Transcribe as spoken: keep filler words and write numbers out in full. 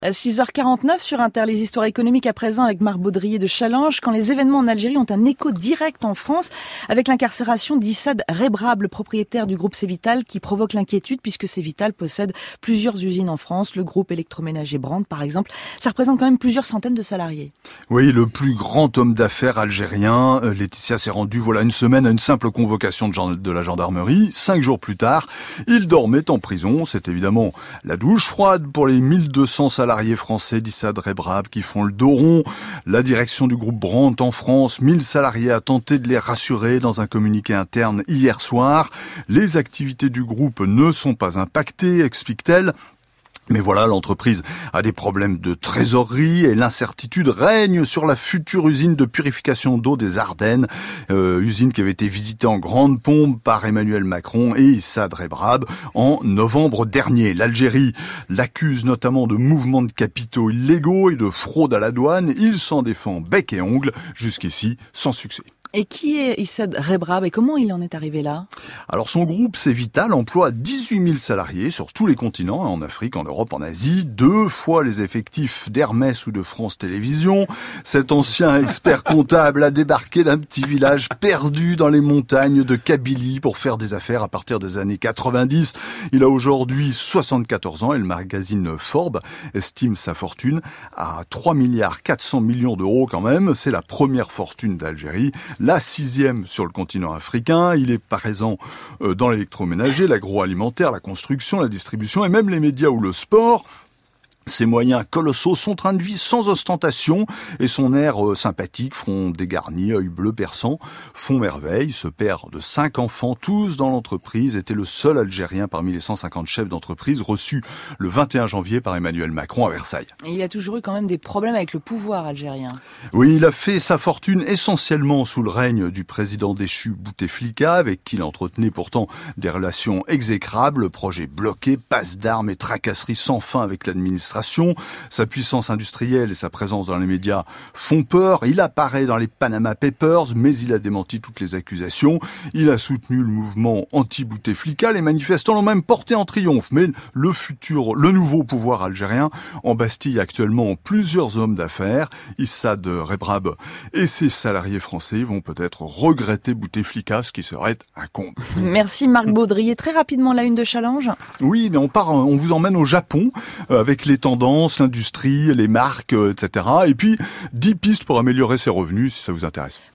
six heures quarante-neuf sur Inter, les histoires économiques à présent avec Marc Baudrier de Challenge. Quand les événements en Algérie ont un écho direct en France avec l'incarcération d'Issad Rebrab, le propriétaire du groupe Cévital, qui provoque l'inquiétude puisque Cévital possède plusieurs usines en France, le groupe électroménager Brandt par exemple. Ça représente quand même plusieurs centaines de salariés. Oui, le plus grand homme d'affaires algérien, Laetitia, s'est rendu voilà une semaine à une simple convocation de, gen- de la gendarmerie. Cinq jours plus tard, il dormait en prison. C'est évidemment la douche froide pour les mille deux cents salariés français d'Issad Rebrab qui font le dos rond. La direction du groupe Brandt en France, mille salariés, a tenté de les rassurer dans un communiqué interne hier soir. Les activités du groupe ne sont pas impactées, explique-t-elle. Mais voilà, l'entreprise a des problèmes de trésorerie et l'incertitude règne sur la future usine de purification d'eau des Ardennes, euh, usine qui avait été visitée en grande pompe par Emmanuel Macron et Issad Rebrab en novembre dernier. L'Algérie l'accuse notamment de mouvements de capitaux illégaux et de fraude à la douane. Il s'en défend bec et ongle, jusqu'ici sans succès. Et qui est Issad Rebrab et comment il en est arrivé là? Alors son groupe Cévital emploie dix-huit mille salariés sur tous les continents, en Afrique, en Europe, en Asie, deux fois les effectifs d'Hermès ou de France Télévisions. Cet ancien expert comptable a débarqué d'un petit village perdu dans les montagnes de Kabylie pour faire des affaires à partir des années quatre-vingt-dix. Il a aujourd'hui soixante-quatorze ans et le magazine Forbes estime sa fortune à trois milliards quatre cents millions d'euros quand même. C'est la première fortune d'Algérie. La sixième sur le continent africain. Il est présent dans l'électroménager, l'agroalimentaire, la construction, la distribution et même les médias ou le sport. Ses moyens colossaux, son train de vie sans ostentation et son air euh, sympathique, front dégarni, œil bleu perçant, font merveille. Ce père de cinq enfants, tous dans l'entreprise, était le seul Algérien parmi les cent cinquante chefs d'entreprise reçus le vingt et un janvier par Emmanuel Macron à Versailles. Et il a toujours eu quand même des problèmes avec le pouvoir algérien. Oui, il a fait sa fortune essentiellement sous le règne du président déchu Bouteflika, avec qui il entretenait pourtant des relations exécrables, projets bloqués, passe d'armes et tracasseries sans fin avec l'administration. Sa puissance industrielle et sa présence dans les médias font peur. Il apparaît dans les Panama Papers, mais il a démenti toutes les accusations. Il a soutenu le mouvement anti-Bouteflika. Les manifestants l'ont même porté en triomphe. Mais le futur, le nouveau pouvoir algérien embastille actuellement plusieurs hommes d'affaires. Issad Rebrab et ses salariés français vont peut-être regretter Bouteflika, ce qui serait un comble. Merci Marc Baudrier. Très rapidement, la une de Challenge. Oui, mais on part, on vous emmène au Japon avec les tendances, l'industrie, les marques, et cetera. Et puis, dix pistes pour améliorer ses revenus, si ça vous intéresse.